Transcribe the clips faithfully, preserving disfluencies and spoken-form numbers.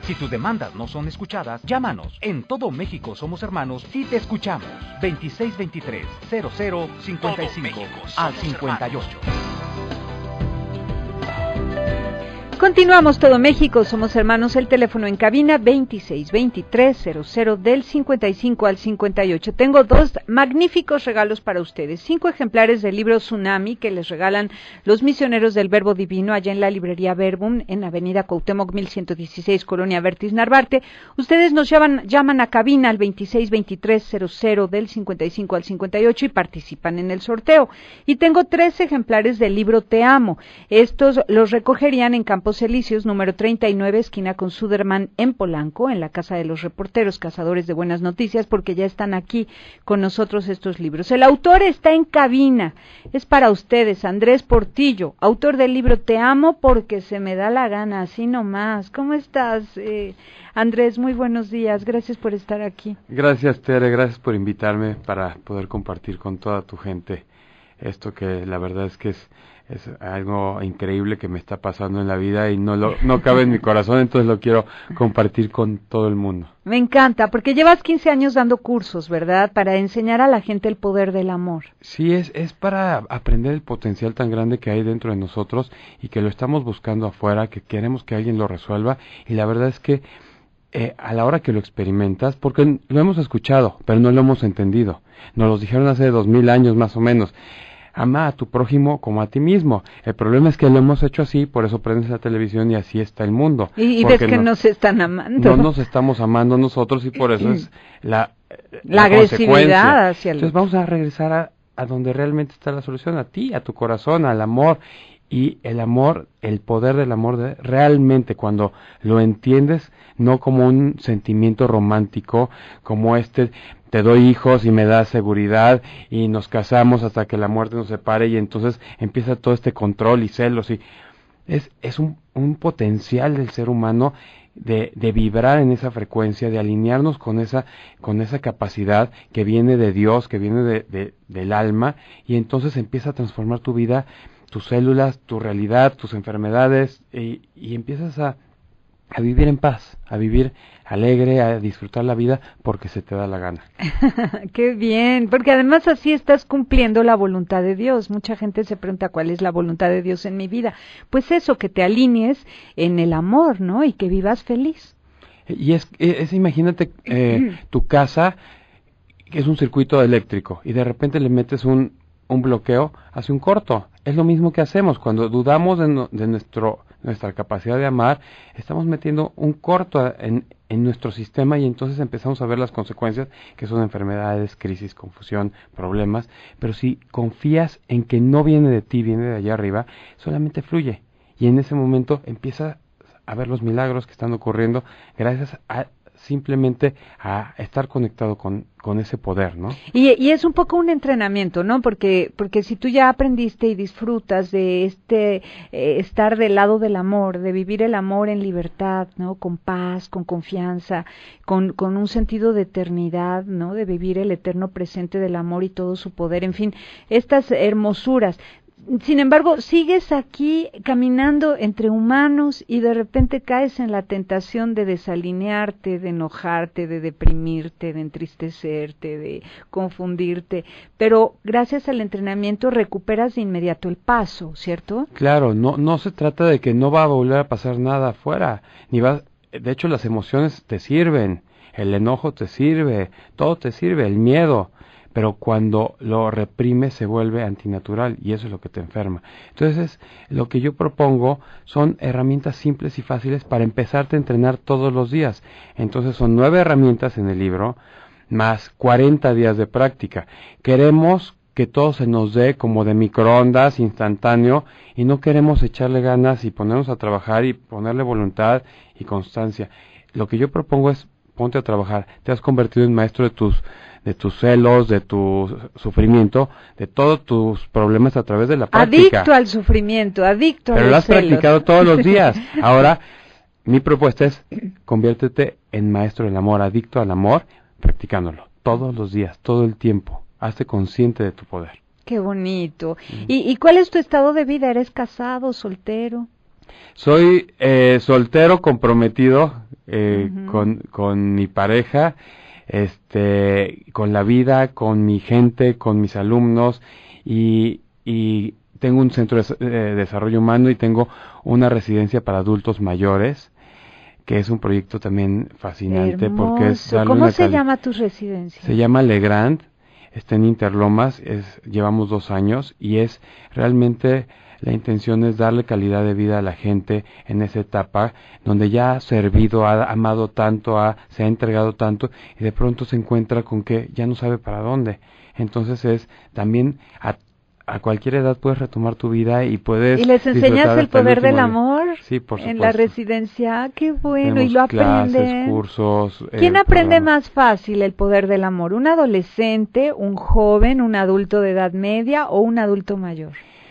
Si tus demandas no son escuchadas, llámanos. En todo México somos hermanos, si te escuchamos. veintiséis veintitrés cero cero cincuenta y cinco al cincuenta y ocho. Continuamos todo México, somos hermanos, el teléfono en cabina veintiséis veintitrés cero cero del cincuenta y cinco al cincuenta y ocho. Tengo dos magníficos regalos para ustedes, cinco ejemplares del libro Tsunami que les regalan los misioneros del Verbo Divino allá en la librería Verbum en Avenida Cuauhtémoc mil ciento dieciséis, Colonia Vertis Narvarte. Ustedes nos llaman, llaman a cabina al veintiséis veintitrés cero cero del cincuenta y cinco al cincuenta y ocho y participan en el sorteo. Y tengo tres ejemplares del libro Te Amo. Estos los recogerían en Campos Elíseos, número treinta y nueve, esquina con Suderman en Polanco, en la Casa de los Reporteros, Cazadores de Buenas Noticias, porque ya están aquí con nosotros estos libros. El autor está en cabina, es para ustedes, Andrés Portillo, autor del libro Te Amo porque se me da la gana, así nomás. ¿Cómo estás, eh, Andrés? Muy buenos días, gracias por estar aquí. Gracias, Tere, gracias por invitarme para poder compartir con toda tu gente esto que la verdad es que es Es algo increíble que me está pasando en la vida y no lo no cabe en mi corazón, entonces lo quiero compartir con todo el mundo. Me encanta, porque llevas quince años dando cursos, ¿verdad? Para enseñar a la gente el poder del amor. Sí, es, es para aprender el potencial tan grande que hay dentro de nosotros y que lo estamos buscando afuera, que queremos que alguien lo resuelva, y la verdad es que eh, a la hora que lo experimentas, porque lo hemos escuchado, pero no lo hemos entendido, nos lo dijeron hace dos mil años más o menos. Ama a tu prójimo como a ti mismo. El problema es que lo hemos hecho así, por eso prendes la televisión y así está el mundo. Y, y ves que no se están amando. No nos estamos amando nosotros y por eso es la, la, la agresividad hacia el... Entonces vamos a regresar a, a donde realmente está la solución, a ti, a tu corazón, al amor. Y el amor, el poder del amor, de, realmente cuando lo entiendes, no como un sentimiento romántico, como este, te doy hijos y me das seguridad y nos casamos hasta que la muerte nos separe y entonces empieza todo este control y celos y es, es un, un potencial del ser humano de, de vibrar en esa frecuencia, de alinearnos con esa, con esa capacidad que viene de Dios, que viene de, de, del alma, y entonces empieza a transformar tu vida, tus células, tu realidad, tus enfermedades, y, y empiezas a, a vivir en paz, a vivir alegre, a disfrutar la vida porque se te da la gana. Qué bien, porque además así estás cumpliendo la voluntad de Dios. Mucha gente se pregunta cuál es la voluntad de Dios en mi vida. Pues eso, que te alinees en el amor, ¿no? Y que vivas feliz. Y es, es imagínate eh, tu casa, que es un circuito eléctrico, y de repente le metes un un bloqueo, hace un corto. Es lo mismo que hacemos cuando dudamos de, no, de nuestro nuestra capacidad de amar, estamos metiendo un corto en, en nuestro sistema y entonces empezamos a ver las consecuencias, que son enfermedades, crisis, confusión, problemas. Pero si confías en que no viene de ti, viene de allá arriba, solamente fluye. Y en ese momento empiezas a ver los milagros que están ocurriendo gracias a simplemente a estar conectado con, con ese poder, ¿no? Y, y es un poco un entrenamiento, ¿no? Porque, porque si tú ya aprendiste y disfrutas de este eh, estar del lado del amor, de vivir el amor en libertad, ¿no? Con paz, con confianza, con, con un sentido de eternidad, ¿no? De vivir el eterno presente del amor y todo su poder, en fin, estas hermosuras. Sin embargo, sigues aquí caminando entre humanos y de repente caes en la tentación de desalinearte, de enojarte, de deprimirte, de entristecerte, de confundirte, pero gracias al entrenamiento recuperas de inmediato el paso, ¿cierto? Claro, no no se trata de que no va a volver a pasar nada afuera, ni va, de hecho las emociones te sirven, el enojo te sirve, todo te sirve, el miedo. Pero cuando lo reprime se vuelve antinatural y eso es lo que te enferma. Entonces, lo que yo propongo son herramientas simples y fáciles para empezarte a entrenar todos los días. Entonces, son nueve herramientas en el libro, más cuarenta días de práctica. Queremos que todo se nos dé como de microondas, instantáneo, y no queremos echarle ganas y ponernos a trabajar y ponerle voluntad y constancia. Lo que yo propongo es, ponte a trabajar. Te has convertido en maestro de tus de tus celos, de tu sufrimiento, de todos tus problemas a través de la práctica. Adicto al sufrimiento, adicto a los celos. Pero lo has practicado todos los días. Ahora, mi propuesta es, conviértete en maestro del amor, adicto al amor, practicándolo todos los días, todo el tiempo. Hazte consciente de tu poder. Qué bonito. Mm. ¿Y, ¿Y cuál es tu estado de vida? ¿Eres casado, soltero? Soy eh, soltero, comprometido, eh, Ujú. con, con mi pareja, este, con la vida, con mi gente, con mis alumnos, y, y tengo un centro de, de desarrollo humano y tengo una residencia para adultos mayores, que es un proyecto también fascinante porque es Hermoso. darle ¿Cómo una se cali- llama tu residencia? Se llama Legrand, está en Interlomas, es, llevamos dos años y es realmente la intención es darle calidad de vida a la gente en esa etapa donde ya ha servido, ha amado tanto, ha, se ha entregado tanto y de pronto se encuentra con que ya no sabe para dónde. Entonces es también a, a cualquier edad puedes retomar tu vida y puedes ¿Y les enseñas disfrutar el hasta poder del último día. amor? Sí, por En la supuesto. residencia. Ah, qué bueno. Tenemos ¿Y lo clases, aprenden? cursos. ¿Quién eh, aprende programas. más fácil el poder del amor? ¿Un adolescente, un joven, un adulto de edad media o un adulto mayor?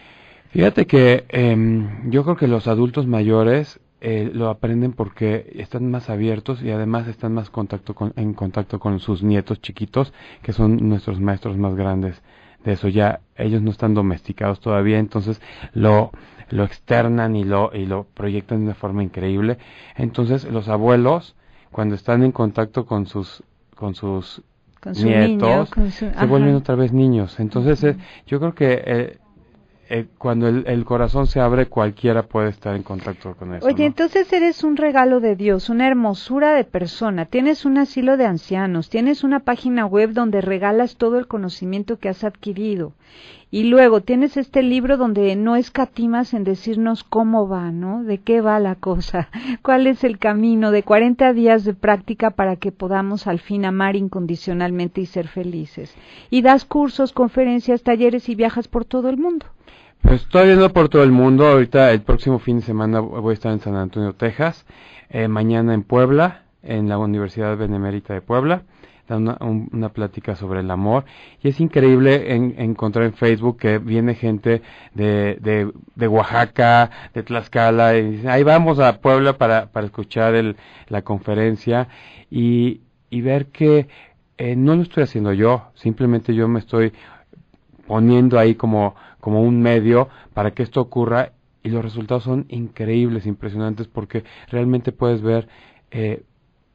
Fíjate que eh, yo creo que los adultos mayores eh, lo aprenden porque están más abiertos y además están más contacto con, en contacto con sus nietos chiquitos, que son nuestros maestros más grandes de eso. Ya ellos no están domesticados todavía, entonces lo lo externan y lo y lo proyectan de una forma increíble. Entonces los abuelos, cuando están en contacto con sus con sus Con su niño, nietos, con su... se ajá. vuelven otra vez niños. Entonces eh, Ujú. yo creo que eh, eh, cuando el, el corazón se abre, cualquiera puede estar en contacto con eso. Oye, ¿no? entonces eres un regalo de Dios, una hermosura de persona. Tienes un asilo de ancianos, tienes una página web donde regalas todo el conocimiento que has adquirido. Y luego tienes este libro donde no escatimas en decirnos cómo va, ¿no? De qué va la cosa, cuál es el camino de cuarenta días de práctica para que podamos al fin amar incondicionalmente y ser felices. Y das cursos, conferencias, talleres y viajas por todo el mundo. Pues estoy viendo por todo el mundo. Ahorita el próximo fin de semana voy a estar en San Antonio, Texas. Eh, mañana en Puebla, en la Universidad Benemérita de Puebla. Dan una, un, una plática sobre el amor. Y es increíble en, encontrar en Facebook que viene gente de, de, de Oaxaca, de Tlaxcala. Y dicen, ahí vamos a Puebla para, para escuchar el, la conferencia. Y, y ver que eh, no lo estoy haciendo yo. Simplemente yo me estoy poniendo ahí como, como un medio para que esto ocurra y los resultados son increíbles, impresionantes, porque realmente puedes ver eh,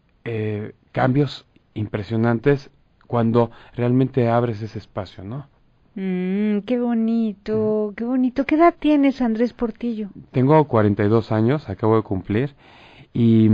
eh, cambios impresionantes cuando realmente abres ese espacio, ¿no? Mm, qué bonito, qué bonito. ¿Qué edad tienes, Andrés Portillo? Tengo cuarenta y dos años, acabo de cumplir, y,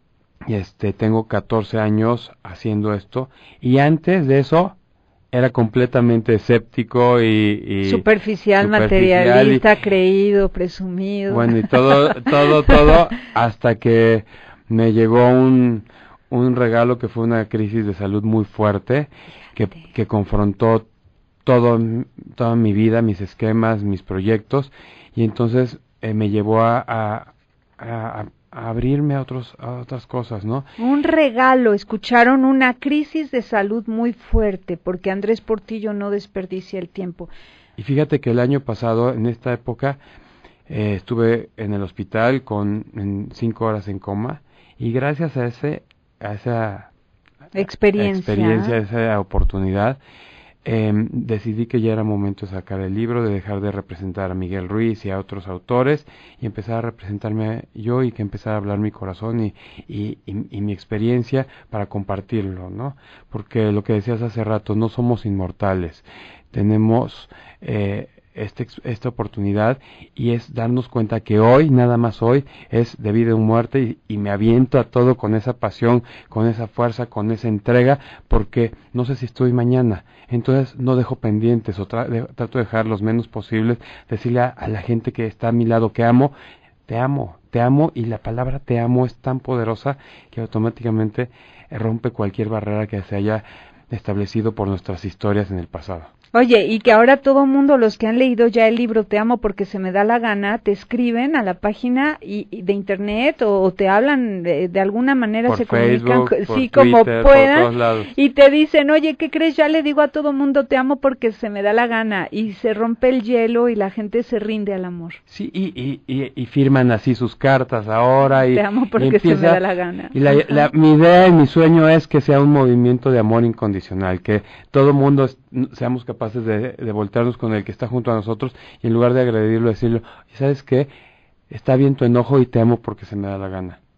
y este tengo catorce años haciendo esto, y antes de eso era completamente escéptico y, y superficial, superficial materialista, y, creído, presumido. Bueno, y todo, todo, todo, hasta que me llegó un, un regalo que fue una crisis de salud muy fuerte, que, que confrontó todo, toda mi vida, mis esquemas, mis proyectos, y entonces eh, me llevó a, a, a, a abrirme a, otros, a otras cosas, ¿no? Un regalo, escucharon, una crisis de salud muy fuerte, porque Andrés Portillo no desperdicia el tiempo. Y fíjate que el año pasado, en esta época, eh, estuve en el hospital con en cinco horas en coma, y gracias a ese a esa experiencia, experiencia, a esa oportunidad, eh, decidí que ya era momento de sacar el libro, de dejar de representar a Miguel Ruiz y a otros autores y empezar a representarme yo y que empezara a hablar mi corazón y, y, y, y mi experiencia para compartirlo, ¿no? Porque lo que decías hace rato, no somos inmortales, tenemos eh, este, esta oportunidad y es darnos cuenta que hoy, nada más hoy, es de vida o muerte y, y me aviento a todo con esa pasión, con esa fuerza, con esa entrega, porque no sé si estoy mañana, entonces no dejo pendientes o tra de, trato de dejar los menos posibles, decirle a, a la gente que está a mi lado que amo, te amo, te amo, y la palabra te amo es tan poderosa que automáticamente rompe cualquier barrera que se haya establecido por nuestras historias en el pasado. Oye, y que ahora todo mundo, los que han leído ya el libro Te amo porque se me da la gana, te escriben a la página y, y de internet o, o te hablan de, de alguna manera, por se Facebook, comunican, por sí, Twitter, como por puedan, todos lados. Y te dicen, oye, ¿qué crees? Ya le digo a todo mundo te amo porque se me da la gana, y se rompe el hielo y la gente se rinde al amor. Sí, y, y, y, y firman así sus cartas ahora y te amo porque empieza, se me da la gana. Y la, la, mi idea y mi sueño es que sea un movimiento de amor incondicional, que todo mundo es, seamos capaces de, de voltearnos con el que está junto a nosotros y en lugar de agredirlo, decirlo, ¿sabes qué? Está bien tu enojo y te amo porque se me da la gana.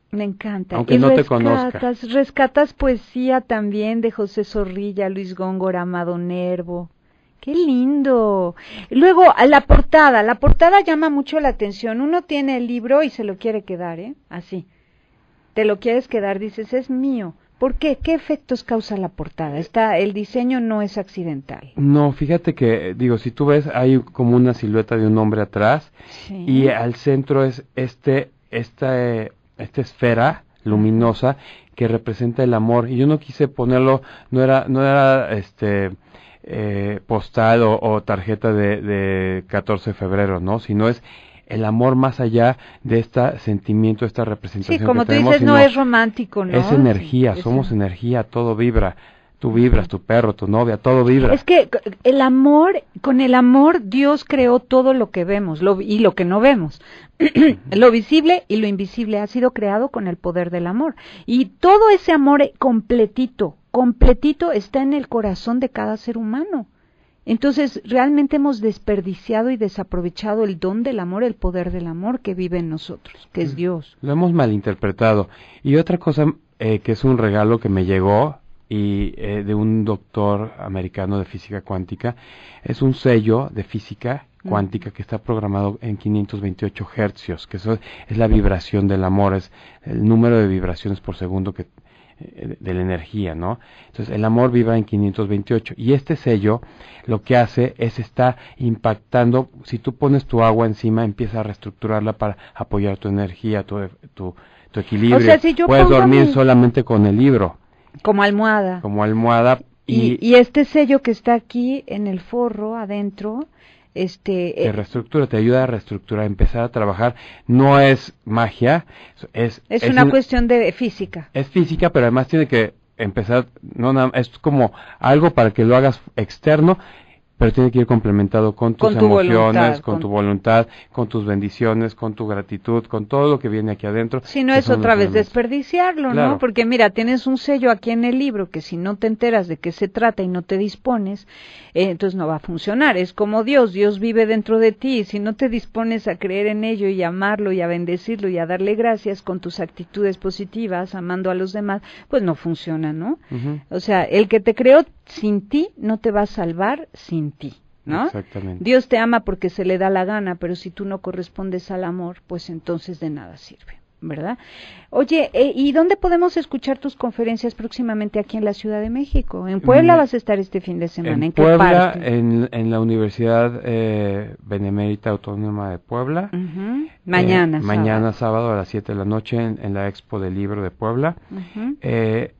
Me encanta. Aunque y no te rescatas, conozca. rescatas poesía también de José Zorrilla, Luis Góngora, Amado Nervo. ¡Qué lindo! Luego, a la portada. La portada llama mucho la atención. Uno tiene el libro y se lo quiere quedar, ¿eh? Así. Te lo quieres quedar, dices, es mío. ¿Por qué? ¿Qué efectos causa la portada? Está, el diseño no es accidental. No, fíjate que, digo, si tú ves, hay como una silueta de un hombre atrás, Sí. y al centro es este, esta, eh, esta esfera luminosa que representa el amor. Y yo no quise ponerlo, no era, no era, este, eh, postal o, o tarjeta de, de catorce de febrero, ¿no? Sino es el amor más allá de este sentimiento, esta representación Sí, como que tú tenemos, dices, no sino es romántico, ¿no? es energía, Sí, somos es- energía, todo vibra. Tú vibras, tu perro, tu novia, todo vibra. Es que el amor, con el amor Dios creó todo lo que vemos lo, y lo que no vemos. Lo visible y lo invisible ha sido creado con el poder del amor. Y todo ese amor completito, completito está en el corazón de cada ser humano. Entonces, realmente hemos desperdiciado y desaprovechado el don del amor, el poder del amor que vive en nosotros, que es Dios. Lo hemos malinterpretado. Y otra cosa eh, que es un regalo que me llegó y eh, de un doctor americano de física cuántica, es un sello de física cuántica que está programado en quinientos veintiocho hercios, que eso es la vibración del amor, es el número de vibraciones por segundo que eh, de la energía, ¿no? Entonces el amor vibra en quinientos veintiocho y este sello lo que hace es está impactando. Si tú pones tu agua encima, empieza a reestructurarla para apoyar tu energía, tu, tu, tu equilibrio. O sea, si yo puedes pongo dormir mi- solamente con el libro Como almohada. como almohada. Y, Y, y este sello que está aquí en el forro, adentro, este... te eh, reestructura, te ayuda a reestructurar, a empezar a trabajar. No es magia, es es, una un- cuestión de física. es física, pero además tiene que empezar, no nada- es como algo para que lo hagas externo, pero tiene que ir complementado con tus Con tu emociones, voluntad, con, con- tu voluntad, con tus bendiciones, con tu gratitud, con todo lo que viene aquí adentro. Si no que es son otra los vez elementos. desperdiciarlo, Claro. ¿no? Porque mira, tienes un sello aquí en el libro que si no te enteras de qué se trata y no te dispones, eh, entonces no va a funcionar. Es como Dios, Dios vive dentro de ti y si no te dispones a creer en ello y a amarlo y a bendecirlo y a darle gracias con tus actitudes positivas, amando a los demás, pues no funciona, ¿no? Ujú. O sea, el que te creó sin ti no te va a salvar sin ti, ¿no? Exactamente. Dios te ama porque se le da la gana, pero si tú no correspondes al amor, pues entonces de nada sirve, ¿verdad? Oye, eh, ¿y dónde podemos escuchar tus conferencias próximamente aquí en la Ciudad de México? ¿En Puebla Mm, vas a estar este fin de semana? ¿En, En qué Puebla, parte? en, en la Universidad eh, Benemérita Autónoma de Puebla. Ujú. Mañana, Eh, mañana sábado a las siete de la noche en, en la Expo del Libro de Puebla. Ujú, Eh,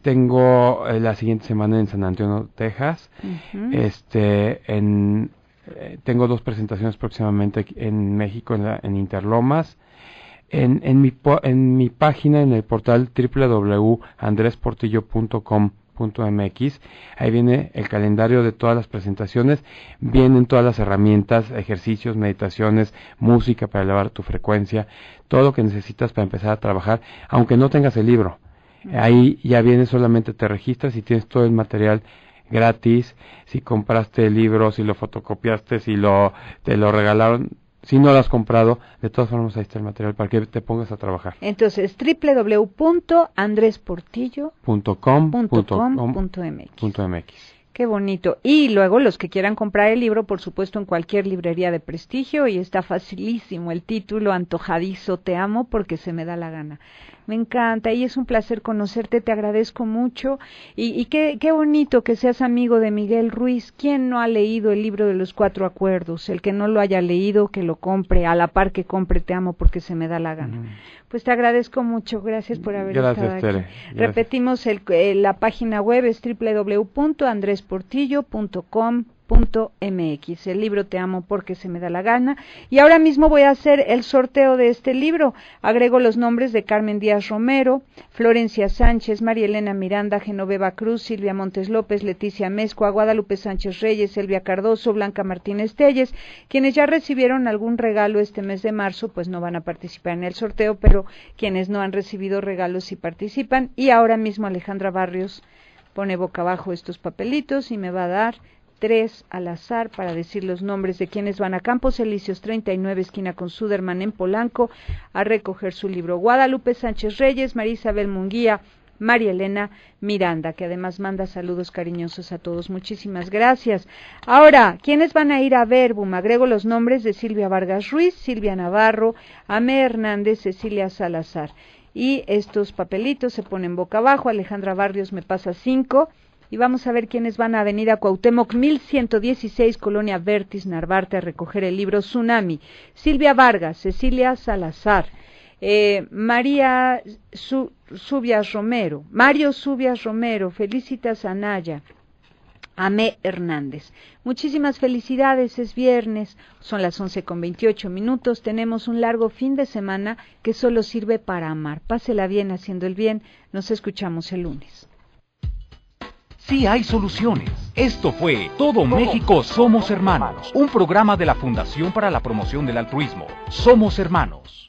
tengo eh, la siguiente semana en San Antonio, Texas. ujú. Este, en, eh, tengo dos presentaciones próximamente aquí en México, en, la- en Interlomas. En, en, mi, po- en mi página, en el portal doble u doble u doble u punto andres portillo punto com punto m x, ahí viene el calendario de todas las presentaciones, vienen todas las herramientas, ejercicios, meditaciones, música para elevar tu frecuencia, todo lo que necesitas para empezar a trabajar, aunque no tengas el libro. Ahí ya viene, solamente te registras y tienes todo el material gratis. Si compraste el libro, si lo fotocopiaste, si lo te lo regalaron, si no lo has comprado, de todas formas ahí está el material para que te pongas a trabajar. Entonces, doble u doble u doble u punto andres portillo punto com punto punto com com punto m x. punto m x. Qué bonito. Y luego los que quieran comprar el libro, por supuesto, en cualquier librería de prestigio, y está facilísimo el título, antojadizo, te amo porque se me da la gana. Me encanta y es un placer conocerte, te agradezco mucho. Y, y qué, qué bonito que seas amigo de Miguel Ruiz. ¿Quién no ha leído el libro de los cuatro acuerdos? El que no lo haya leído, que lo compre, a la par que compre te amo porque se me da la gana. Ujú. Pues te agradezco mucho, gracias por haber Gracias, estado aquí. Tere. Gracias. Repetimos, el, eh, la página web es doble u doble u doble u punto andres portillo punto com punto m x. El libro Te amo porque se me da la gana. Y ahora mismo voy a hacer el sorteo de este libro. Agrego los nombres de Carmen Díaz Romero, Florencia Sánchez, María Elena Miranda, Genoveva Cruz, Silvia Montes López, Leticia Mezcua, Guadalupe Sánchez Reyes, Elvia Cardoso, Blanca Martínez Telles. Quienes ya recibieron algún regalo este mes de marzo, pues no van a participar en el sorteo, pero quienes no han recibido regalos sí participan. Y ahora mismo Alejandra Barrios pone boca abajo estos papelitos y me va a dar tres al azar para decir los nombres de quienes van a Campos Elíseos treinta y nueve, esquina con Suderman en Polanco, a recoger su libro. Guadalupe Sánchez Reyes, María Isabel Munguía, María Elena Miranda, que además manda saludos cariñosos a todos. Muchísimas gracias. Ahora, ¿quiénes van a ir a Verbum? Agrego los nombres de Silvia Vargas Ruiz, Silvia Navarro, Amé Hernández, Cecilia Salazar. Y estos papelitos se ponen boca abajo. Alejandra Barrios me pasa cinco. Y vamos a ver quiénes van a Avenida Cuauhtémoc mil ciento dieciséis, Colonia Vertis, Narvarte, a recoger el libro Tsunami. Silvia Vargas, Cecilia Salazar, eh, María Su, Subias Romero, Mario Subias Romero, Felicitas Anaya, Amé Hernández. Muchísimas felicidades, es viernes, son las once con veintiocho minutos, tenemos un largo fin de semana que solo sirve para amar. Pásela bien haciendo el bien, nos escuchamos el lunes. Sí hay soluciones. Esto fue Todo México Somos Hermanos, un programa de la Fundación para la Promoción del Altruismo. Somos Hermanos.